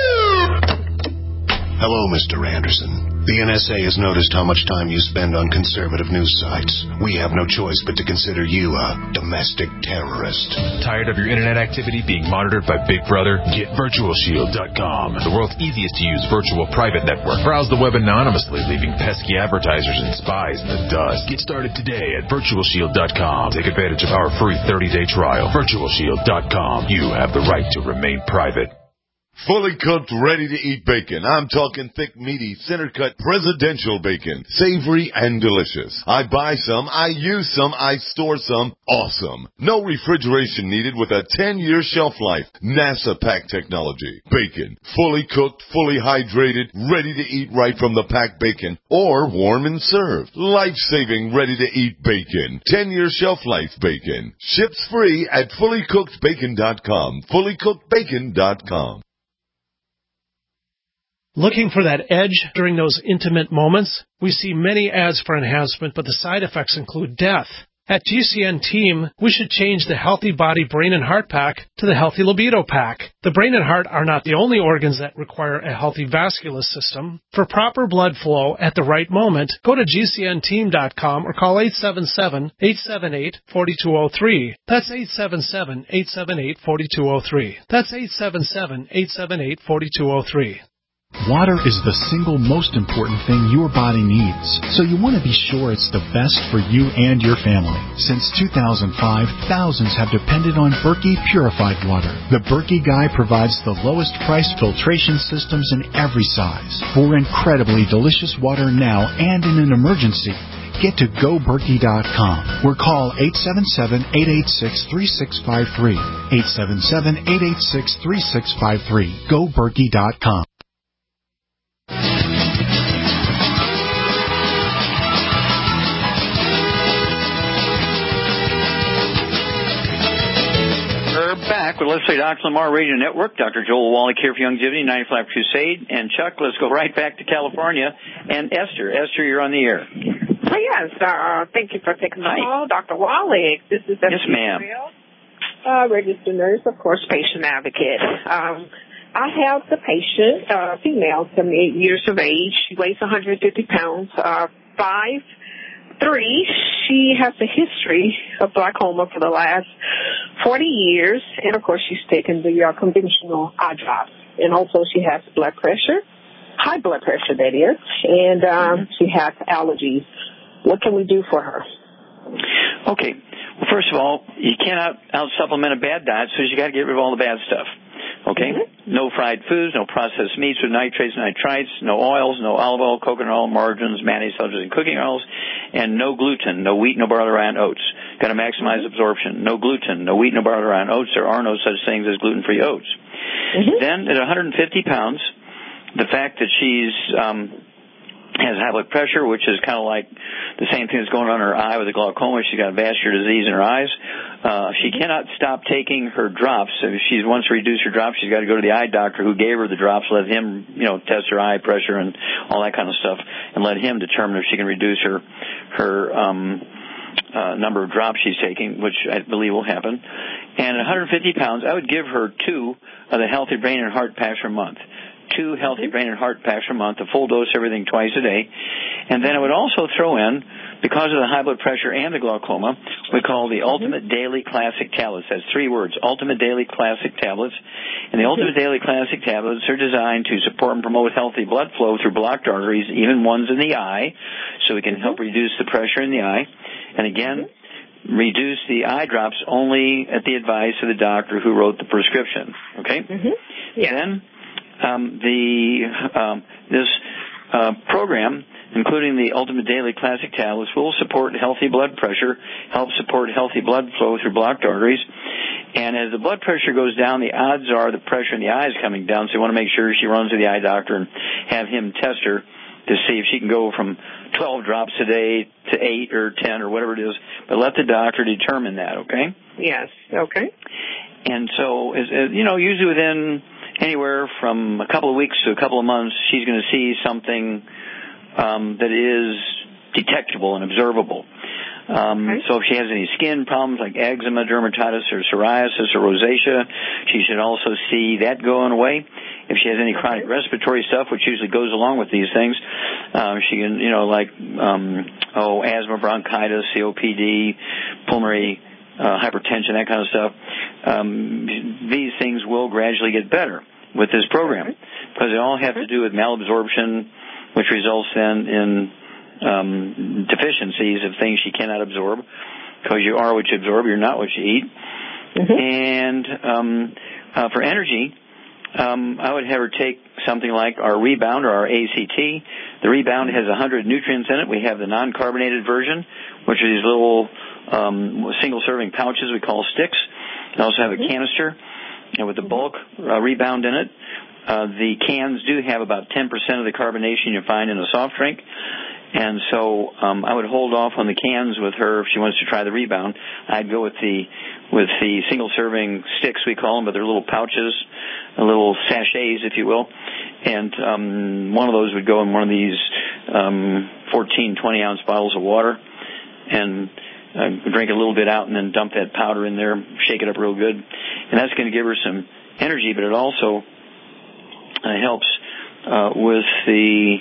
Hello, Mister Anderson. The N S A has noticed how much time you spend on conservative news sites. We have no choice but to consider you a domestic terrorist. Tired of your internet activity being monitored by Big Brother? Get Virtual Shield dot com, the world's easiest to use virtual private network. Browse the web anonymously, leaving pesky advertisers and spies in the dust. Get started today at Virtual Shield dot com. Take advantage of our free thirty-day trial. Virtual Shield dot com. You have the right to remain private. Fully cooked, ready-to-eat bacon. I'm talking thick, meaty, center-cut, presidential bacon. Savory and delicious. I buy some, I use some, I store some. Awesome. No refrigeration needed with a ten-year shelf life. NASA pack technology. Bacon. Fully cooked, fully hydrated, ready to eat right from the packed bacon. Or warm and served. Life-saving, ready-to-eat bacon. ten-year shelf life bacon. Ships free at fully cooked bacon dot com. fully cooked bacon dot com. Looking for that edge during those intimate moments? We see many ads for enhancement, but the side effects include death. At G C N Team, we should change the Healthy Body Brain and Heart Pack to the Healthy Libido Pack. The brain and heart are not the only organs that require a healthy vascular system. For proper blood flow at the right moment, go to G C N team dot com or call eight seven seven, eight seven eight, four two zero three. That's eight seven seven, eight seven eight, four two zero three. That's eight seven seven, eight seven eight, four two zero three. Water is the single most important thing your body needs, so you want to be sure it's the best for you and your family. Since two thousand five, thousands have depended on Berkey Purified Water. The Berkey Guy provides the lowest priced filtration systems in every size for incredibly delicious water now and in an emergency. Get to go berkey dot com or call eight seven seven, eight eight six, three six five three. eight seven seven, eight eight six, three six five three. go berkey dot com. Back with Let's Play Doctor Lamar Radio Network. Doctor Joel Wallach here for Youngevity, ninety-five Crusade. And Chuck, let's go right back to California. And Esther. Esther, you're on the air. Oh, yes. Uh, thank you for taking the call. Doctor Wallach, this is Esther. Yes, ma'am. Uh, registered nurse, of course, patient advocate. Um, I have the patient, uh, female, seventy-eight years of age. She weighs one hundred fifty pounds, uh, five. Three, she has a history of glaucoma for the last forty years, and of course she's taken the uh, conventional eye drops. And also she has blood pressure, high blood pressure that is, and um, mm-hmm. she has allergies. What can we do for her? Okay. Well, first of all, you cannot out-supplement a bad diet, so you got to get rid of all the bad stuff. Okay? Mm-hmm. No fried foods, no processed meats with nitrates, nitrites, no oils, no olive oil, coconut oil, margarines, mayonnaise, sulfurs, and cooking oils, and no gluten, no wheat, no barley, rye, and oats. Got to maximize mm-hmm. absorption. No gluten, no wheat, no barley, rye, and oats. There are no such things as gluten-free oats. Mm-hmm. Then, at one hundred fifty pounds, the fact that she's um, has high blood pressure, which is kind of like the same thing that's going on in her eye with the glaucoma. She's got vascular disease in her eyes. Uh, she cannot stop taking her drops. If she wants to reduce her drops, she's got to go to the eye doctor who gave her the drops, let him, you know, test her eye pressure and all that kind of stuff, and let him determine if she can reduce her, her, um, uh, number of drops she's taking, which I believe will happen. And at one hundred fifty pounds, I would give her two of the Healthy Brain and Heart packs per month. Two Healthy Brain and Heart packs per month, a full dose, everything twice a day. And then I would also throw in, because of the high blood pressure and the glaucoma, we call the Ultimate Daily Classic Tablets. That's three words, Ultimate Daily Classic Tablets. And the Ultimate Daily Classic Tablets are designed to support and promote healthy blood flow through blocked arteries, even ones in the eye, so we can help reduce the pressure in the eye. And again, reduce the eye drops only at the advice of the doctor who wrote the prescription. Okay? Mm-hmm. Yeah. Then um, the um, this uh, program, including the Ultimate Daily Classic tablets, will support healthy blood pressure, help support healthy blood flow through blocked arteries. And as the blood pressure goes down, the odds are the pressure in the eye is coming down. So you want to make sure she runs to the eye doctor and have him test her to see if she can go from twelve drops a day to eight or ten or whatever it is. But let the doctor determine that, okay? Yes, okay. And so, as, as, you know, usually within anywhere from a couple of weeks to a couple of months, she's going to see something um, that is detectable and observable. Um, okay. So if she has any skin problems like eczema, dermatitis, or psoriasis or rosacea, she should also see that going away. If she has any chronic okay. respiratory stuff, which usually goes along with these things, uh, she can, you know, like, um, oh, asthma, bronchitis, C O P D, pulmonary uh, hypertension, that kind of stuff. Um, these things will gradually get better with this program okay. because they all have okay. to do with malabsorption, which results then in um, deficiencies of things she cannot absorb because you are what you absorb, you're not what you eat. Mm-hmm. And um, uh, for energy, um, I would have her take something like our Rebound or our A C T. The Rebound has one hundred nutrients in it. We have the non-carbonated version, which are these little um, single-serving pouches we call sticks. We also have a canister and with the bulk uh, Rebound in it. Uh, the cans do have about ten percent of the carbonation you find in a soft drink. And so um, I would hold off on the cans with her if she wants to try the Rebound. I'd go with the with the single-serving sticks, we call them, but they're little pouches, little sachets, if you will. And um, one of those would go in one of these um, fourteen, twenty-ounce bottles of water and uh, drink a little bit out and then dump that powder in there, shake it up real good. And that's going to give her some energy, but it also uh, helps uh, with the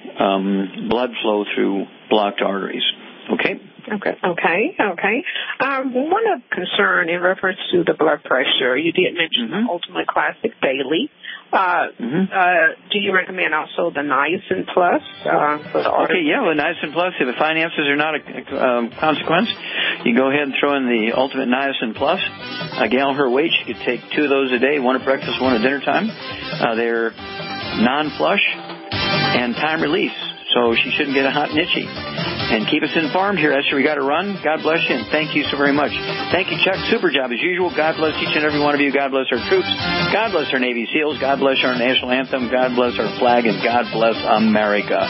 Um, blood flow through blocked arteries. Okay? Okay, okay, okay. Um, one of concern in reference to the blood pressure, you did mention mm-hmm. the Ultimate Classic Daily. Uh, mm-hmm. uh, do you recommend also the Niacin Plus uh, for the arteries? Okay, yeah, well, Niacin Plus, if the finances are not a um, consequence, you go ahead and throw in the Ultimate Niacin Plus. A gal her weight, she could take two of those a day, one at breakfast, one at dinner time. Uh, they're non-flush and time release, so she shouldn't get a hot and itchy. And keep us informed here, Esther. We got to run. God bless you, and thank you so very much. Thank you, Chuck. Super job as usual. God bless each and every one of you. God bless our troops. God bless our Navy SEALs. God bless our national anthem. God bless our flag, and God bless America.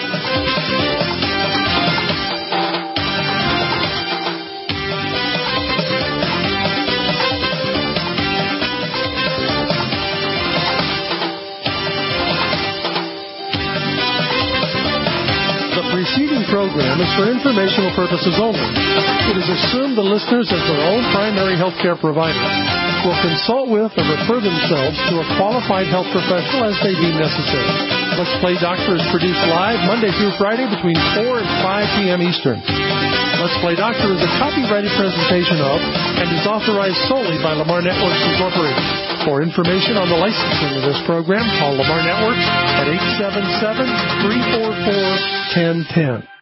The preceding program is for informational purposes only. It is assumed the listeners, as their own primary health care provider, will consult with or refer themselves to a qualified health professional as they deem necessary. Let's Play Doctor is produced live Monday through Friday between four and five p.m. Eastern. Let's Play Doctor is a copyrighted presentation of and is authorized solely by Lamar Networks Incorporated. For information on the licensing of this program, call Lamar Networks at eight seven seven, three four four, one zero one zero.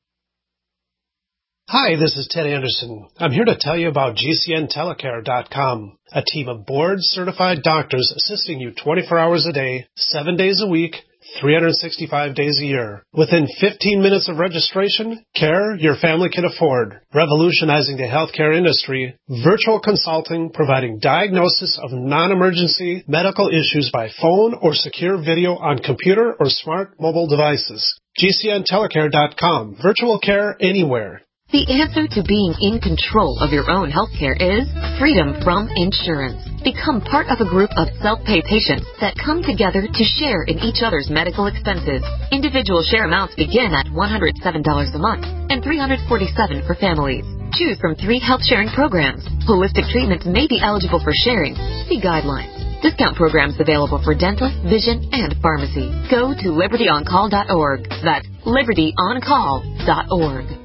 Hi, this is Ted Anderson. I'm here to tell you about G C N telecare dot com, a team of board-certified doctors assisting you twenty-four hours a day, seven days a week, three hundred sixty-five days a year. Within fifteen minutes of registration, care your family can afford. Revolutionizing the healthcare industry, virtual consulting providing diagnosis of non-emergency medical issues by phone or secure video on computer or smart mobile devices. G C N telecare dot com. Virtual care anywhere. The answer to being in control of your own healthcare is freedom from insurance. Become part of a group of self-pay patients that come together to share in each other's medical expenses. Individual share amounts begin at one hundred seven dollars a month and three hundred forty-seven dollars for families. Choose from three health sharing programs. Holistic treatments may be eligible for sharing. See guidelines. Discount programs available for dental, vision, and pharmacy. Go to liberty on call dot org. That's liberty on call dot org.